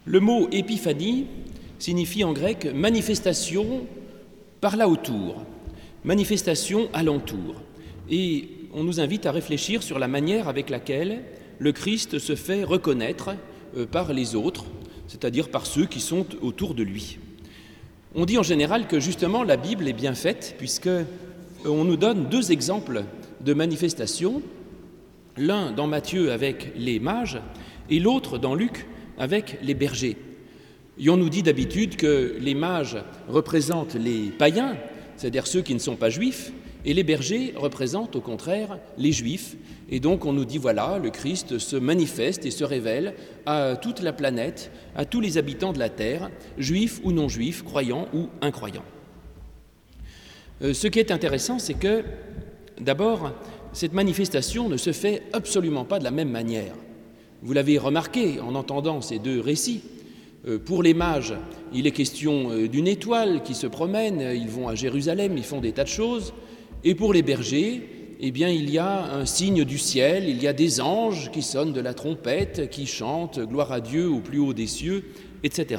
Le mot épiphanie signifie en grec manifestation par là autour, manifestation alentour. Et on nous invite à réfléchir sur la manière avec laquelle le Christ se fait reconnaître par les autres, c'est-à-dire par ceux qui sont autour de lui. On dit en général que justement la Bible est bien faite puisqu'on nous donne deux exemples de manifestations, l'un dans Matthieu avec les mages et l'autre dans Luc avec les bergers. Et on nous dit d'habitude que les mages représentent les païens, c'est-à-dire ceux qui ne sont pas juifs, et les bergers représentent au contraire les juifs. Et donc on nous dit voilà, le Christ se manifeste et se révèle à toute la planète, à tous les habitants de la terre, juifs ou non juifs, croyants ou incroyants. Ce qui est intéressant, c'est que d'abord, cette manifestation ne se fait absolument pas de la même manière. Vous l'avez remarqué en entendant ces deux récits. Pour les mages, il est question d'une étoile qui se promène, ils vont à Jérusalem, ils font des tas de choses. Et pour les bergers, eh bien, il y a un signe du ciel, il y a des anges qui sonnent de la trompette, qui chantent « Gloire à Dieu au plus haut des cieux », etc.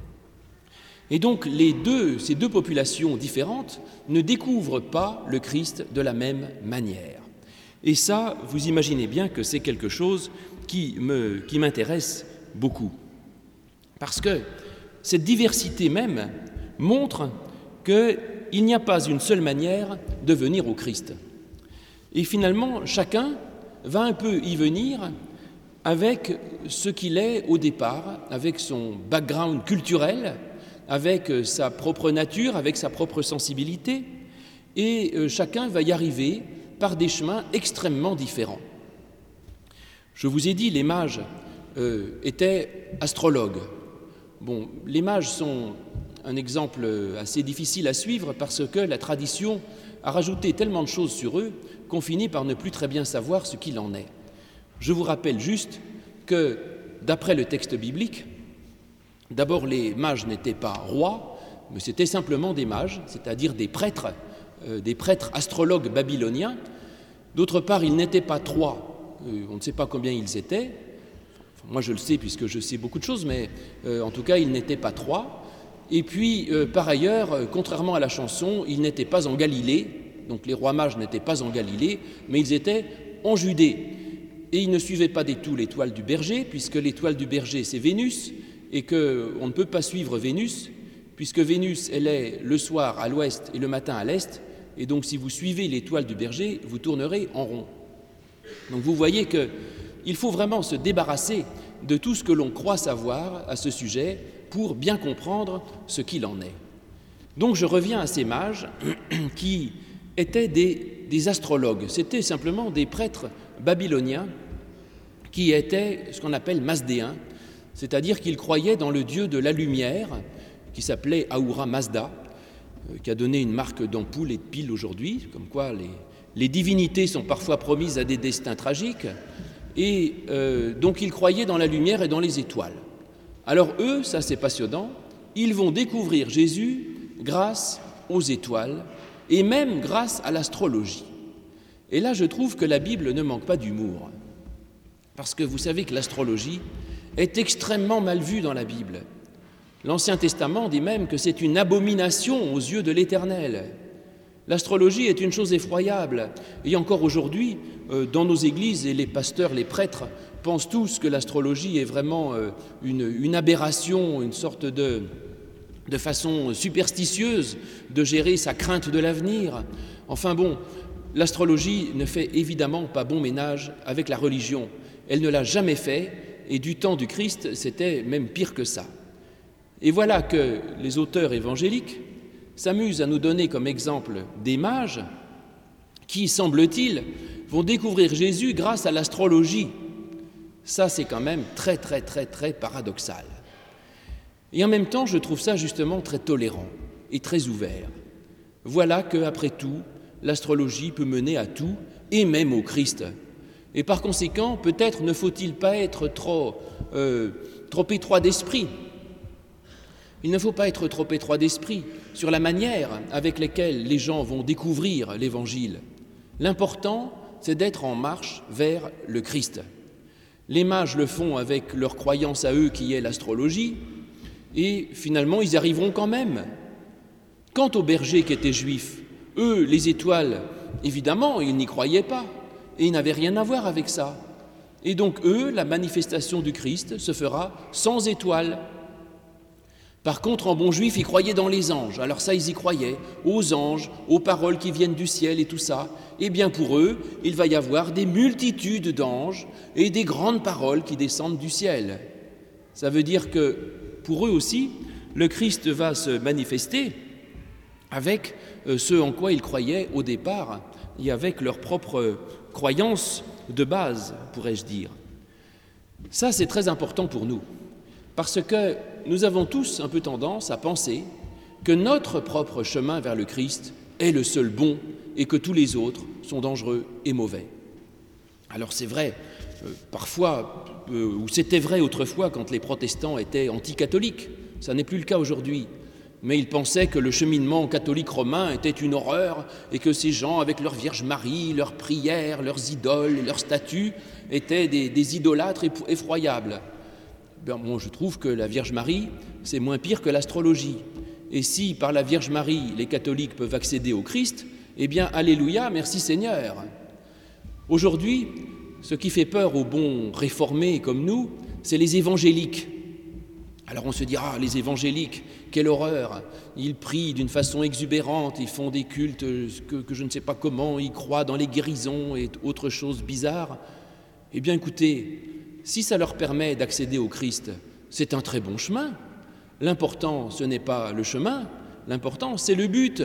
Et donc, ces deux populations différentes ne découvrent pas le Christ de la même manière. Et ça, vous imaginez bien que c'est quelque chose qui m'intéresse beaucoup. Parce que cette diversité même montre qu'il n'y a pas une seule manière de venir au Christ. Et finalement, chacun va un peu y venir avec ce qu'il est au départ, avec son background culturel, avec sa propre nature, avec sa propre sensibilité, et chacun va y arriver par des chemins extrêmement différents. Je vous ai dit, les mages étaient astrologues. Bon, les mages sont un exemple assez difficile à suivre parce que la tradition a rajouté tellement de choses sur eux qu'on finit par ne plus très bien savoir ce qu'il en est. Je vous rappelle juste que, d'après le texte biblique, d'abord les mages n'étaient pas rois, mais c'était simplement des mages, c'est-à-dire des prêtres astrologues babyloniens. D'autre part, ils n'étaient pas trois. On ne sait pas combien ils étaient. Moi, je le sais puisque je sais beaucoup de choses, mais en tout cas, ils n'étaient pas trois. Et puis, par ailleurs, contrairement à la chanson, ils n'étaient pas en Galilée. Donc, les rois mages n'étaient pas en Galilée, mais ils étaient en Judée. Et ils ne suivaient pas du tout l'étoile du berger, puisque l'étoile du berger, c'est Vénus, et qu'on ne peut pas suivre Vénus, puisque Vénus, elle est le soir à l'ouest et le matin à l'est. Et donc, si vous suivez l'étoile du berger, vous tournerez en rond. Donc vous voyez qu'il faut vraiment se débarrasser de tout ce que l'on croit savoir à ce sujet pour bien comprendre ce qu'il en est. Donc je reviens à ces mages qui étaient des astrologues. C'était simplement des prêtres babyloniens qui étaient ce qu'on appelle masdéens, c'est-à-dire qu'ils croyaient dans le dieu de la lumière qui s'appelait Ahura Mazda, qui a donné une marque d'ampoule et de pile aujourd'hui, comme quoi les divinités sont parfois promises à des destins tragiques, et donc ils croyaient dans la lumière et dans les étoiles. Alors eux, ça c'est passionnant, ils vont découvrir Jésus grâce aux étoiles et même grâce à l'astrologie. Et là, je trouve que la Bible ne manque pas d'humour, parce que vous savez que l'astrologie est extrêmement mal vue dans la Bible. L'Ancien Testament dit même que c'est une abomination aux yeux de l'Éternel. L'astrologie est une chose effroyable. Et encore aujourd'hui, dans nos églises, et les pasteurs, les prêtres, pensent tous que l'astrologie est vraiment une aberration, une sorte de façon superstitieuse de gérer sa crainte de l'avenir. Enfin bon, l'astrologie ne fait évidemment pas bon ménage avec la religion. Elle ne l'a jamais fait, et du temps du Christ, c'était même pire que ça. Et voilà que les auteurs évangéliques s'amusent à nous donner comme exemple des mages qui, semble-t-il, vont découvrir Jésus grâce à l'astrologie. Ça, c'est quand même très, très, très, très paradoxal. Et en même temps, je trouve ça justement très tolérant et très ouvert. Voilà qu'après tout, l'astrologie peut mener à tout, et même au Christ. Et par conséquent, peut-être ne faut-il pas être trop étroit d'esprit. Il ne faut pas être trop étroit d'esprit sur la manière avec laquelle les gens vont découvrir l'Évangile. L'important, c'est d'être en marche vers le Christ. Les mages le font avec leur croyance à eux qui est l'astrologie, et finalement ils y arriveront quand même. Quant aux bergers qui étaient juifs, eux, les étoiles, évidemment, ils n'y croyaient pas, et ils n'avaient rien à voir avec ça. Et donc eux, la manifestation du Christ se fera sans étoiles. Par contre, en bon juif, ils croyaient dans les anges. Alors ça, ils y croyaient, aux anges, aux paroles qui viennent du ciel et tout ça. Eh bien pour eux, il va y avoir des multitudes d'anges et des grandes paroles qui descendent du ciel. Ça veut dire que pour eux aussi, le Christ va se manifester avec ce en quoi ils croyaient au départ et avec leur propre croyance de base, pourrais-je dire. Ça, c'est très important pour nous, parce que nous avons tous un peu tendance à penser que notre propre chemin vers le Christ est le seul bon et que tous les autres sont dangereux et mauvais. Alors c'est vrai, parfois, ou c'était vrai autrefois quand les protestants étaient anticatholiques, ça n'est plus le cas aujourd'hui, mais ils pensaient que le cheminement catholique romain était une horreur et que ces gens, avec leur Vierge Marie, leurs prières, leurs idoles, leurs statues, étaient des idolâtres effroyables. Moi, je trouve que la Vierge Marie, c'est moins pire que l'astrologie. Et si, par la Vierge Marie, les catholiques peuvent accéder au Christ, eh bien, alléluia, merci Seigneur. Aujourd'hui, ce qui fait peur aux bons réformés comme nous, c'est les évangéliques. Alors on se dit, les évangéliques, quelle horreur, ils prient d'une façon exubérante, ils font des cultes que je ne sais pas comment, ils croient dans les guérisons et autres choses bizarres. Eh bien écoutez, si ça leur permet d'accéder au Christ, c'est un très bon chemin. L'important, ce n'est pas le chemin, l'important, c'est le but.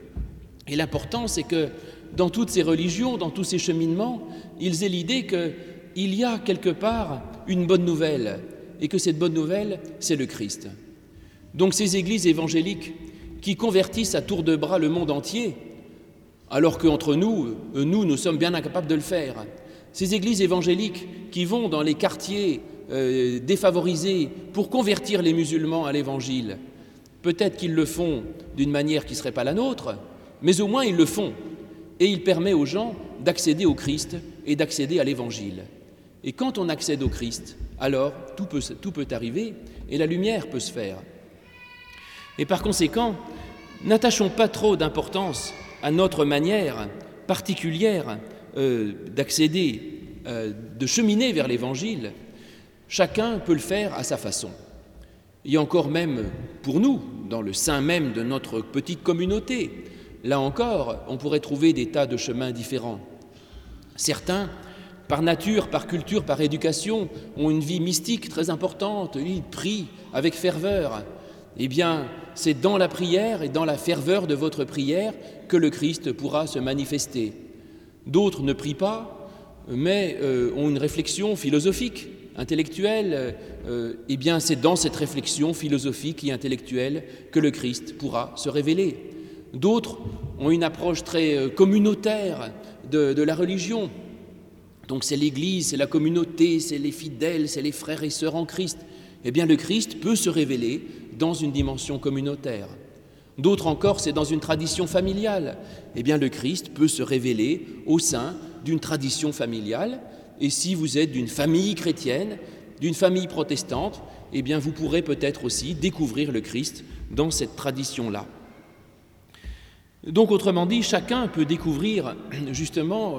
Et l'important, c'est que dans toutes ces religions, dans tous ces cheminements, ils aient l'idée qu'il y a quelque part une bonne nouvelle, et que cette bonne nouvelle, c'est le Christ. Donc ces églises évangéliques qui convertissent à tour de bras le monde entier, alors qu'entre nous sommes bien incapables de le faire, ces églises évangéliques qui vont dans les quartiers défavorisés pour convertir les musulmans à l'évangile, peut-être qu'ils le font d'une manière qui ne serait pas la nôtre, mais au moins ils le font, et il permet aux gens d'accéder au Christ et d'accéder à l'évangile. Et quand on accède au Christ, alors tout peut arriver et la lumière peut se faire. Et par conséquent, n'attachons pas trop d'importance à notre manière particulière d'accéder, de cheminer vers l'Évangile. Chacun peut le faire à sa façon. Et encore même pour nous, dans le sein même de notre petite communauté, là encore, on pourrait trouver des tas de chemins différents. Certains, par nature, par culture, par éducation, ont une vie mystique très importante, ils prient avec ferveur. Eh bien, c'est dans la prière et dans la ferveur de votre prière que le Christ pourra se manifester. D'autres ne prient pas, mais ont une réflexion philosophique, intellectuelle. Eh bien, c'est dans cette réflexion philosophique et intellectuelle que le Christ pourra se révéler. D'autres ont une approche très communautaire de la religion. Donc c'est l'Église, c'est la communauté, c'est les fidèles, c'est les frères et sœurs en Christ. Eh bien le Christ peut se révéler dans une dimension communautaire. D'autres encore, c'est dans une tradition familiale. Eh bien le Christ peut se révéler au sein d'une tradition familiale. Et si vous êtes d'une famille chrétienne, d'une famille protestante, eh bien vous pourrez peut-être aussi découvrir le Christ dans cette tradition-là. Donc autrement dit, chacun peut découvrir justement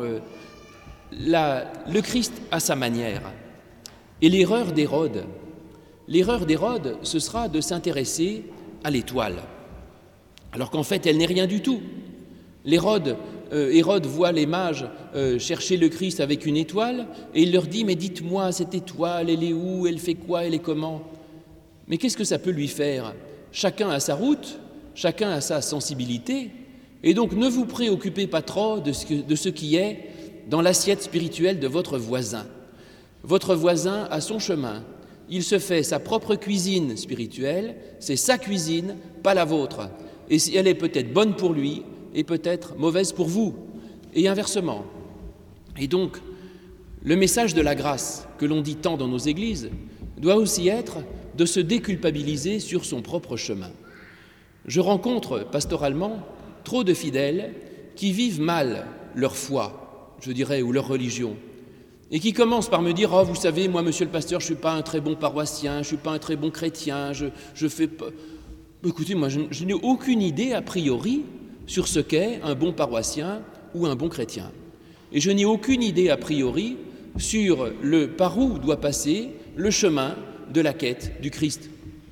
le Christ à sa manière. Et l'erreur d'Hérode, ce sera de s'intéresser à l'étoile, alors qu'en fait, elle n'est rien du tout. Hérode voit les mages chercher le Christ avec une étoile, et il leur dit « Mais dites-moi, cette étoile, elle est où? Elle fait quoi? Elle est comment ?» Mais qu'est-ce que ça peut lui faire? Chacun a sa route, chacun a sa sensibilité, et donc ne vous préoccupez pas trop de ce qui est dans l'assiette spirituelle de votre voisin. Votre voisin a son chemin. Il se fait sa propre cuisine spirituelle, c'est sa cuisine, pas la vôtre. Et elle est peut-être bonne pour lui et peut-être mauvaise pour vous, et inversement. Et donc, le message de la grâce que l'on dit tant dans nos églises doit aussi être de se déculpabiliser sur son propre chemin. Je rencontre pastoralement trop de fidèles qui vivent mal leur foi, je dirais, ou leur religion, et qui commencent par me dire « Oh, vous savez, moi, monsieur le pasteur, je ne suis pas un très bon paroissien, je ne suis pas un très bon chrétien, je fais pas... » Écoutez, moi, je n'ai aucune idée a priori sur ce qu'est un bon paroissien ou un bon chrétien. Et je n'ai aucune idée a priori sur par où doit passer le chemin de la quête du Christ.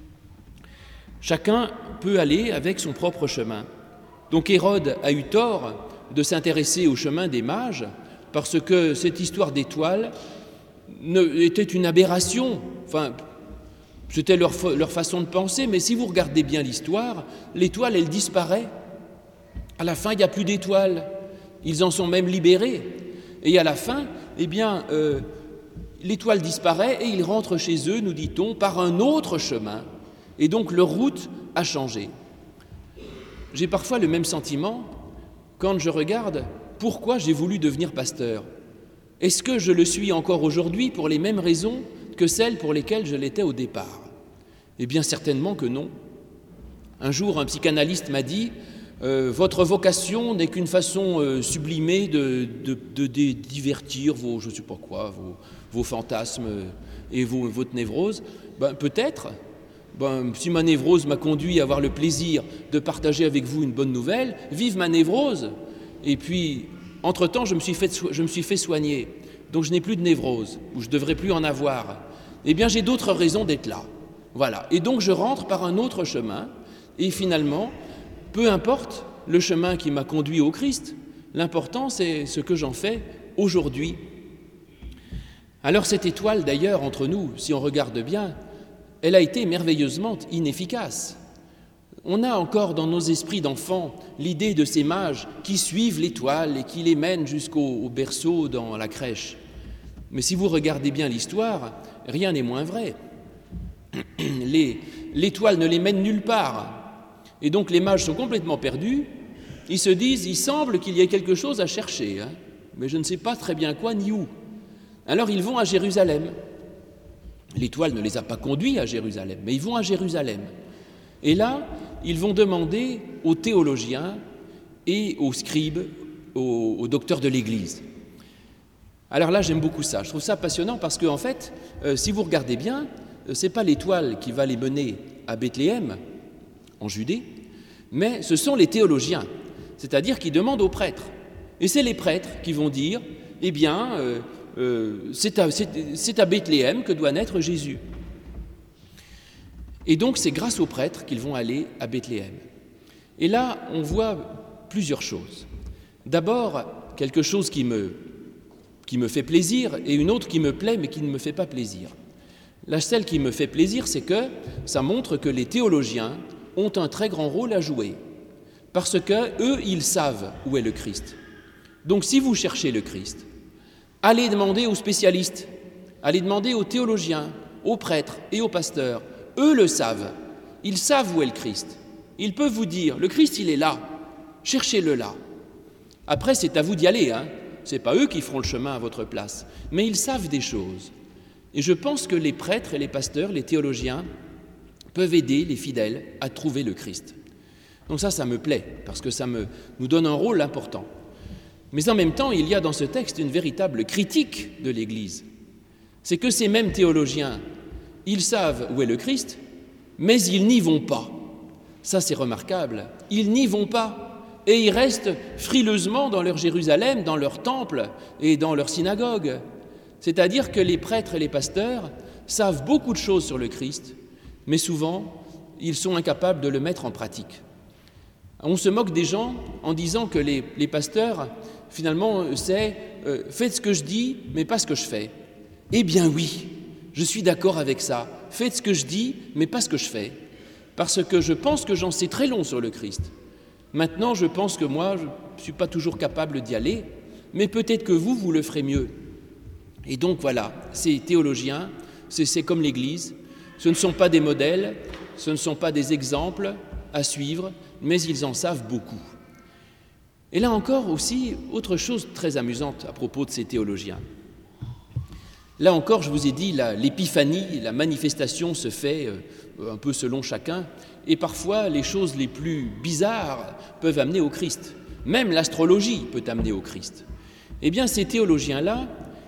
Chacun peut aller avec son propre chemin. Donc Hérode a eu tort de s'intéresser au chemin des mages parce que cette histoire d'étoiles était une aberration. Enfin, c'était leur façon de penser, mais si vous regardez bien l'histoire, l'étoile, elle disparaît. À la fin, il n'y a plus d'étoiles. Ils en sont même libérés. Et à la fin, l'étoile disparaît et ils rentrent chez eux, nous dit-on, par un autre chemin. Et donc leur route a changé. J'ai parfois le même sentiment quand je regarde pourquoi j'ai voulu devenir pasteur. Est-ce que je le suis encore aujourd'hui pour les mêmes raisons que celles pour lesquelles je l'étais au départ? Eh bien certainement que non. Un jour, un psychanalyste m'a dit « Votre vocation n'est qu'une façon sublimée de divertir vos, je ne sais pas quoi, vos fantasmes et votre névrose. » Peut-être. Si ma névrose m'a conduit à avoir le plaisir de partager avec vous une bonne nouvelle, vive ma névrose. Et puis, entre-temps, je me suis fait soigner. Donc je n'ai plus de névrose, ou je ne devrais plus en avoir. Eh bien, j'ai d'autres raisons d'être là. Voilà. Et donc, je rentre par un autre chemin. Et finalement, peu importe le chemin qui m'a conduit au Christ, l'important, c'est ce que j'en fais aujourd'hui. Alors, cette étoile, d'ailleurs, entre nous, si on regarde bien, elle a été merveilleusement inefficace. On a encore dans nos esprits d'enfants l'idée de ces mages qui suivent l'étoile et qui les mènent jusqu'au berceau dans la crèche. Mais si vous regardez bien l'histoire, rien n'est moins vrai. L'étoile ne les mène nulle part. Et donc les mages sont complètement perdus. Ils se disent, il semble qu'il y ait quelque chose à chercher, mais je ne sais pas très bien quoi ni où. Alors ils vont à Jérusalem. L'étoile ne les a pas conduits à Jérusalem, mais ils vont à Jérusalem. Et là, ils vont demander aux théologiens et aux scribes, aux docteurs de l'Église. Alors là, j'aime beaucoup ça. Je trouve ça passionnant parce qu'en fait, si vous regardez bien, ce n'est pas l'étoile qui va les mener à Bethléem, en Judée, mais ce sont les théologiens, c'est-à-dire qui demandent aux prêtres. Et c'est les prêtres qui vont dire, eh bien, c'est à Bethléem que doit naître Jésus. Et donc, c'est grâce aux prêtres qu'ils vont aller à Bethléem. Et là, on voit plusieurs choses. D'abord, quelque chose qui me fait plaisir et une autre qui me plaît mais qui ne me fait pas plaisir. Celle qui me fait plaisir, c'est que ça montre que les théologiens ont un très grand rôle à jouer parce qu'eux, ils savent où est le Christ. Donc, si vous cherchez le Christ, allez demander aux spécialistes, allez demander aux théologiens, aux prêtres et aux pasteurs. Eux le savent. Ils savent où est le Christ. Ils peuvent vous dire, le Christ, il est là. Cherchez-le là. Après, c'est à vous d'y aller. Ce n'est pas eux qui feront le chemin à votre place. Mais ils savent des choses. Et je pense que les prêtres et les pasteurs, les théologiens, peuvent aider les fidèles à trouver le Christ. Donc ça me plaît, parce que ça nous donne un rôle important. Mais en même temps, il y a dans ce texte une véritable critique de l'Église. C'est que ces mêmes théologiens, ils savent où est le Christ, mais ils n'y vont pas. Ça, c'est remarquable. Ils n'y vont pas. Et ils restent frileusement dans leur Jérusalem, dans leur temple et dans leur synagogue. C'est-à-dire que les prêtres et les pasteurs savent beaucoup de choses sur le Christ, mais souvent, ils sont incapables de le mettre en pratique. On se moque des gens en disant que les pasteurs, finalement, c'est « faites ce que je dis, mais pas ce que je fais ». Eh bien oui, je suis d'accord avec ça. Faites ce que je dis, mais pas ce que je fais. Parce que je pense que j'en sais très long sur le Christ. Maintenant, je pense que moi, je ne suis pas toujours capable d'y aller, mais peut-être que vous le ferez mieux. Et donc voilà, ces théologiens, c'est comme l'Église. Ce ne sont pas des modèles, ce ne sont pas des exemples à suivre, mais ils en savent beaucoup. Et là encore aussi, autre chose très amusante à propos de ces théologiens. Là encore, je vous ai dit, l'épiphanie, la manifestation se fait un peu selon chacun, et parfois les choses les plus bizarres peuvent amener au Christ. Même l'astrologie peut amener au Christ. Eh bien, ces théologiens-là,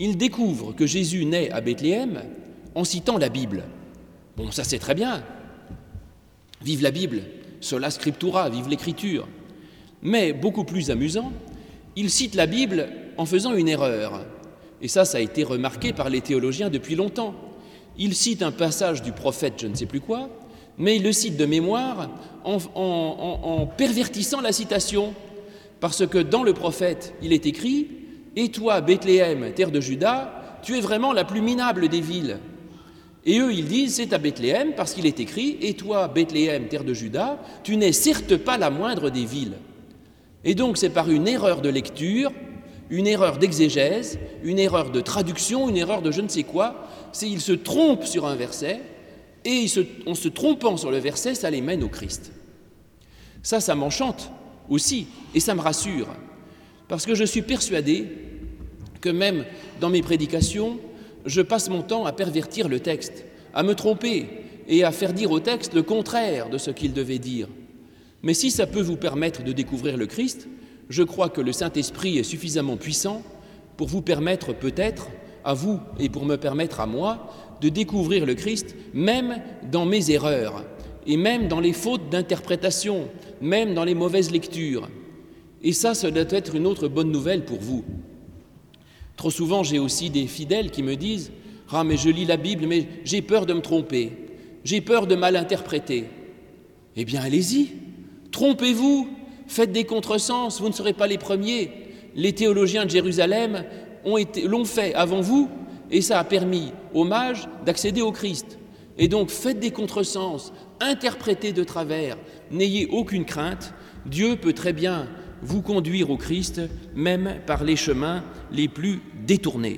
ils découvrent que Jésus naît à Bethléem en citant la Bible. Bon, ça c'est très bien. Vive la Bible, sola scriptura, vive l'écriture. Mais beaucoup plus amusant, ils citent la Bible en faisant une erreur. Et ça a été remarqué par les théologiens depuis longtemps. Ils citent un passage du prophète je ne sais plus quoi, mais ils le citent de mémoire en pervertissant la citation. Parce que dans le prophète, il est écrit « Et toi, Bethléem, terre de Juda, tu es vraiment la plus minable des villes. » Et eux, ils disent « C'est à Bethléem, parce qu'il est écrit « Et toi, Bethléem, terre de Juda, tu n'es certes pas la moindre des villes. » Et donc, c'est par une erreur de lecture, une erreur d'exégèse, une erreur de traduction, une erreur de je ne sais quoi, ils se trompent sur un verset, et en se trompant sur le verset, ça les mène au Christ. Ça m'enchante aussi, et ça me rassure, parce que je suis persuadé que même dans mes prédications, je passe mon temps à pervertir le texte, à me tromper et à faire dire au texte le contraire de ce qu'il devait dire. Mais si ça peut vous permettre de découvrir le Christ, je crois que le Saint-Esprit est suffisamment puissant pour vous permettre peut-être, à vous et pour me permettre à moi, de découvrir le Christ même dans mes erreurs et même dans les fautes d'interprétation, même dans les mauvaises lectures. Et ça doit être une autre bonne nouvelle pour vous. Trop souvent, j'ai aussi des fidèles qui me disent « Ah, mais je lis la Bible, mais j'ai peur de me tromper, j'ai peur de mal interpréter. » Eh bien, allez-y, trompez-vous, faites des contresens, vous ne serez pas les premiers. Les théologiens de Jérusalem l'ont fait avant vous, et ça a permis aux mages d'accéder au Christ. Et donc, faites des contresens, interprétez de travers, n'ayez aucune crainte, Dieu peut très bien vous conduire au Christ, même par les chemins les plus détournés.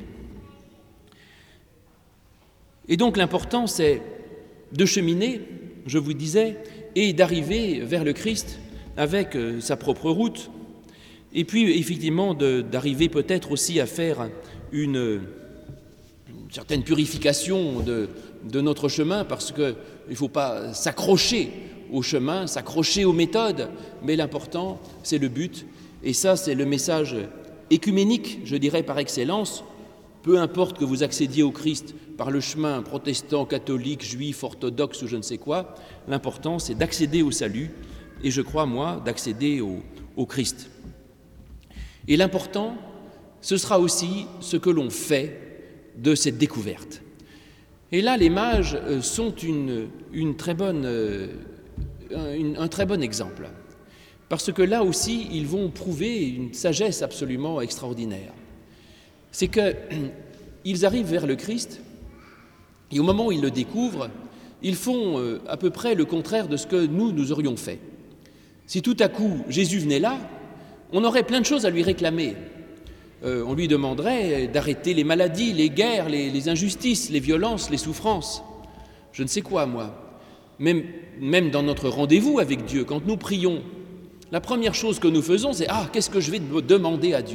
Et donc l'important, c'est de cheminer, je vous disais, et d'arriver vers le Christ avec sa propre route, et puis effectivement d'arriver peut-être aussi à faire une certaine purification de notre chemin, parce qu'il ne faut pas s'accrocher au chemin, s'accrocher aux méthodes, mais l'important, c'est le but. Et ça, c'est le message écuménique, je dirais, par excellence. Peu importe que vous accédiez au Christ par le chemin protestant, catholique, juif, orthodoxe ou je ne sais quoi, l'important, c'est d'accéder au salut, et je crois, moi, d'accéder au Christ. Et l'important, ce sera aussi ce que l'on fait de cette découverte. Et là, les mages sont un très bon exemple, parce que là aussi, ils vont prouver une sagesse absolument extraordinaire. C'est qu'ils arrivent vers le Christ, et au moment où ils le découvrent, ils font à peu près le contraire de ce que nous aurions fait. Si tout à coup Jésus venait là, on aurait plein de choses à lui réclamer. On lui demanderait d'arrêter les maladies, les guerres, les injustices, les violences, les souffrances. Je ne sais quoi, moi. Même dans notre rendez-vous avec Dieu, quand nous prions, la première chose que nous faisons, c'est « Ah, qu'est-ce que je vais demander à Dieu ?»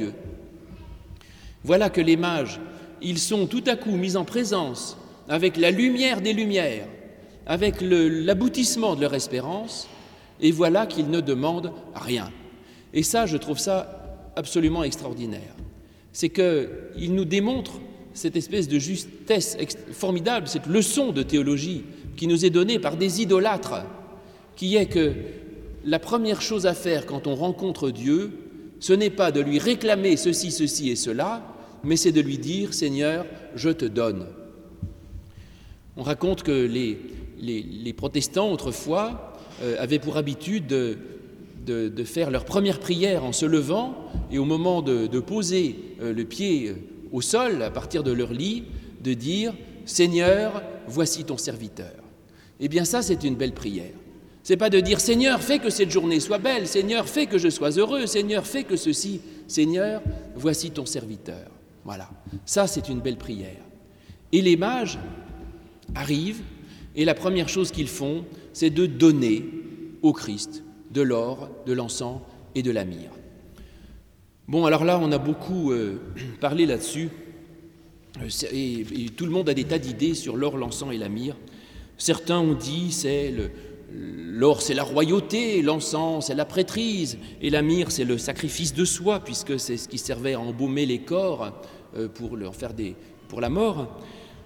Voilà que les mages, ils sont tout à coup mis en présence avec la lumière des lumières, avec l'aboutissement de leur espérance, et voilà qu'ils ne demandent rien. Et ça, je trouve ça absolument extraordinaire. C'est qu'il nous démontre cette espèce de justesse formidable, cette leçon de théologie qui nous est donnée par des idolâtres, qui est que la première chose à faire quand on rencontre Dieu, ce n'est pas de lui réclamer ceci et cela, mais c'est de lui dire « Seigneur, je te donne ». On raconte que les protestants, autrefois, avaient pour habitude de faire leur première prière en se levant et au moment de poser le pied au sol, à partir de leur lit, de dire « Seigneur, voici ton serviteur ». Eh bien ça, c'est une belle prière. C'est pas de dire « Seigneur, fais que cette journée soit belle, Seigneur, fais que je sois heureux, Seigneur, fais que ceci, Seigneur, voici ton serviteur ». Voilà, ça c'est une belle prière. Et les mages arrivent et la première chose qu'ils font, c'est de donner au Christ de l'or, de l'encens et de la myrrhe. Bon, alors là, on a beaucoup parlé là-dessus, et tout le monde a des tas d'idées sur l'or, l'encens et la myrrhe. Certains ont dit l'or c'est la royauté, l'encens c'est la prêtrise, et la myrrhe c'est le sacrifice de soi, puisque c'est ce qui servait à embaumer les corps pour la mort.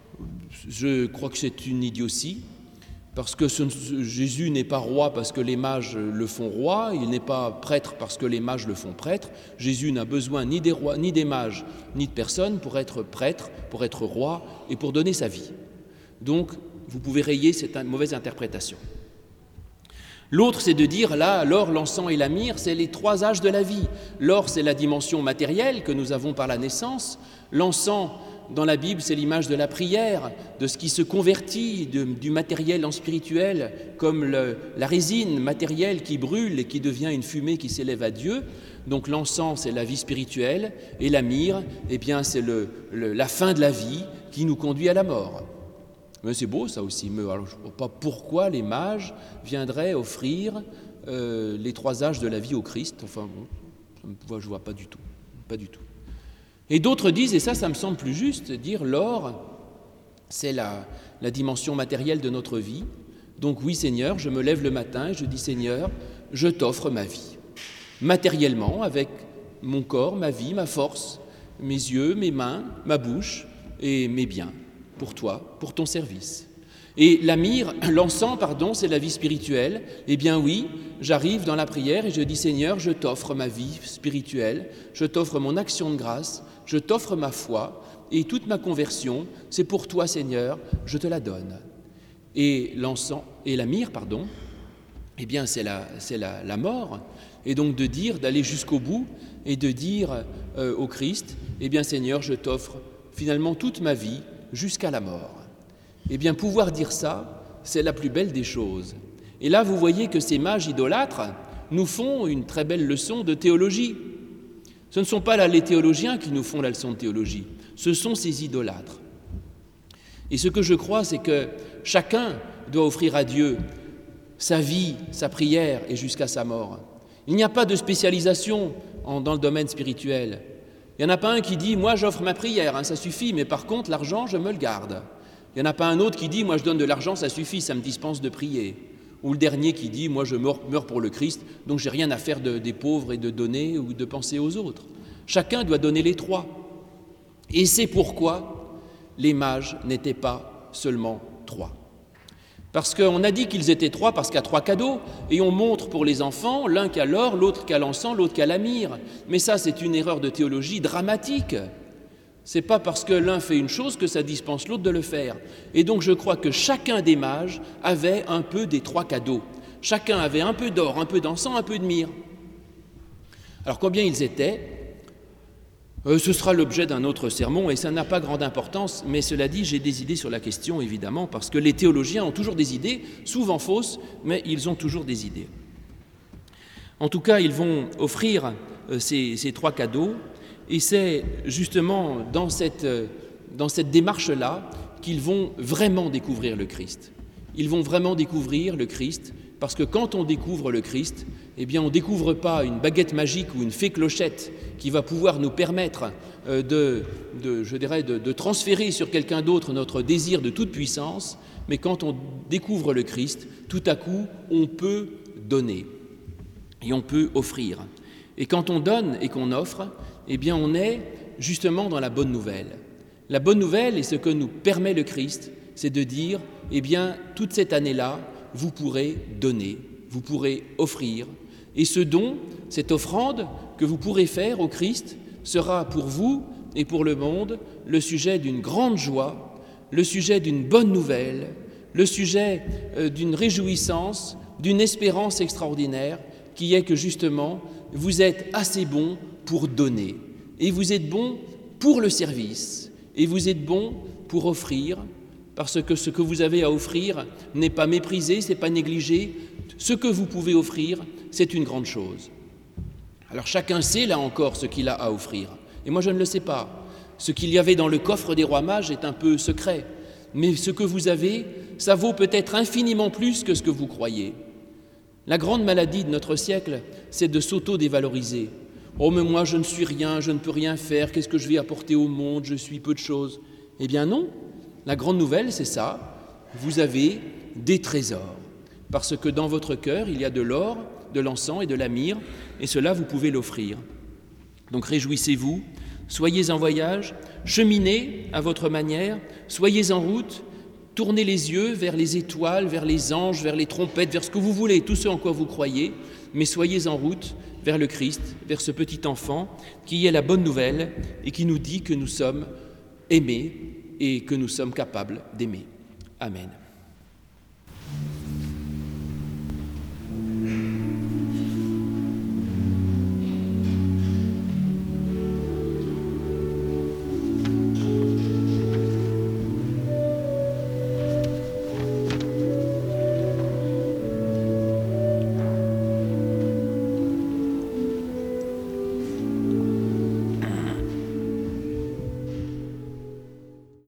Je crois que c'est une idiotie, parce que Jésus n'est pas roi parce que les mages le font roi, il n'est pas prêtre parce que les mages le font prêtre. Jésus n'a besoin ni des rois, ni des mages, ni de personne pour être prêtre, pour être roi et pour donner sa vie. Donc, vous pouvez rayer cette mauvaise interprétation. L'autre, c'est de dire, là, l'or, l'encens et la myrrhe, c'est les 3 âges de la vie. L'or, c'est la dimension matérielle que nous avons par la naissance. L'encens, dans la Bible, c'est l'image de la prière, de ce qui se convertit, du matériel en spirituel, comme la résine matérielle qui brûle et qui devient une fumée qui s'élève à Dieu. Donc l'encens, c'est la vie spirituelle, et la myrrhe, eh bien, c'est la fin de la vie qui nous conduit à la mort. Mais c'est beau ça aussi, mais alors, je ne vois pas pourquoi les mages viendraient offrir les 3 âges de la vie au Christ. Enfin bon, je ne vois pas du tout, pas du tout. Et d'autres disent, et ça me semble plus juste, dire l'or, c'est la dimension matérielle de notre vie. Donc oui Seigneur, je me lève le matin et je dis Seigneur, je t'offre ma vie. Matériellement, avec mon corps, ma vie, ma force, mes yeux, mes mains, ma bouche et mes biens, pour toi, pour ton service. Et la myrrhe, l'encens, c'est la vie spirituelle. Eh bien oui, j'arrive dans la prière et je dis Seigneur, je t'offre ma vie spirituelle, je t'offre mon action de grâce, je t'offre ma foi et toute ma conversion, c'est pour toi Seigneur, je te la donne. Et l'encens et la myrrhe, eh bien c'est la mort. Et donc de dire, d'aller jusqu'au bout et de dire au Christ, eh bien Seigneur, je t'offre finalement toute ma vie jusqu'à la mort. Eh bien, pouvoir dire ça, c'est la plus belle des choses. Et là, vous voyez que ces mages idolâtres nous font une très belle leçon de théologie. Ce ne sont pas là les théologiens qui nous font la leçon de théologie, ce sont ces idolâtres. Et ce que je crois, c'est que chacun doit offrir à Dieu sa vie, sa prière et jusqu'à sa mort. Il n'y a pas de spécialisation dans le domaine spirituel. Il n'y en a pas un qui dit « moi j'offre ma prière, ça suffit, mais par contre l'argent je me le garde ». Il n'y en a pas un autre qui dit « moi je donne de l'argent, ça suffit, ça me dispense de prier ». Ou le dernier qui dit « moi je meurs pour le Christ, donc j'ai rien à faire des pauvres et de donner ou de penser aux autres ». Chacun doit donner les 3. Et c'est pourquoi les mages n'étaient pas seulement 3. Parce qu'on a dit qu'ils étaient 3 parce qu'il y a 3 cadeaux, et on montre pour les enfants, l'un qui a l'or, l'autre qui a l'encens, l'autre qui a la myrrhe. Mais ça, c'est une erreur de théologie dramatique. C'est pas parce que l'un fait une chose que ça dispense l'autre de le faire. Et donc je crois que chacun des mages avait un peu des 3 cadeaux. Chacun avait un peu d'or, un peu d'encens, un peu de myrrhe. Alors combien ils étaient ? Ce sera l'objet d'un autre sermon et ça n'a pas grande importance, mais cela dit, j'ai des idées sur la question évidemment, parce que les théologiens ont toujours des idées, souvent fausses, mais ils ont toujours des idées. En tout cas, ils vont offrir ces 3 cadeaux, et c'est justement dans cette démarche-là qu'ils vont vraiment découvrir le Christ. Ils vont vraiment découvrir le Christ, parce que quand on découvre le Christ, eh bien on ne découvre pas une baguette magique ou une fée clochette qui va pouvoir nous permettre de transférer sur quelqu'un d'autre notre désir de toute puissance, mais quand on découvre le Christ, tout à coup, on peut donner et on peut offrir. Et quand on donne et qu'on offre, eh bien on est justement dans la bonne nouvelle. La bonne nouvelle, et ce que nous permet le Christ, c'est de dire, eh bien, toute cette année-là, vous pourrez donner, vous pourrez offrir. Et ce don, cette offrande que vous pourrez faire au Christ sera pour vous et pour le monde le sujet d'une grande joie, le sujet d'une bonne nouvelle, le sujet d'une réjouissance, d'une espérance extraordinaire qui est que justement, vous êtes assez bon pour donner. Et vous êtes bon pour le service. Et vous êtes bon pour offrir, parce que ce que vous avez à offrir n'est pas méprisé, ce n'est pas négligé. Ce que vous pouvez offrir, c'est une grande chose. Alors chacun sait là encore ce qu'il a à offrir. Et moi je ne le sais pas. Ce qu'il y avait dans le coffre des rois mages est un peu secret. Mais ce que vous avez, ça vaut peut-être infiniment plus que ce que vous croyez. La grande maladie de notre siècle, c'est de s'auto-dévaloriser. « Oh mais moi je ne suis rien, je ne peux rien faire, qu'est-ce que je vais apporter au monde, je suis peu de choses. » Eh bien non, la grande nouvelle c'est ça, vous avez des trésors. Parce que dans votre cœur, il y a de l'or, de l'encens et de la myrrhe, et cela, vous pouvez l'offrir. Donc réjouissez-vous, Soyez en voyage, cheminez à votre manière, soyez en route, tournez les yeux vers les étoiles, vers les anges, vers les trompettes, vers ce que vous voulez, tout ce en quoi vous croyez, mais soyez en route vers le Christ, vers ce petit enfant qui est la bonne nouvelle et qui nous dit que nous sommes aimés et que nous sommes capables d'aimer. Amen.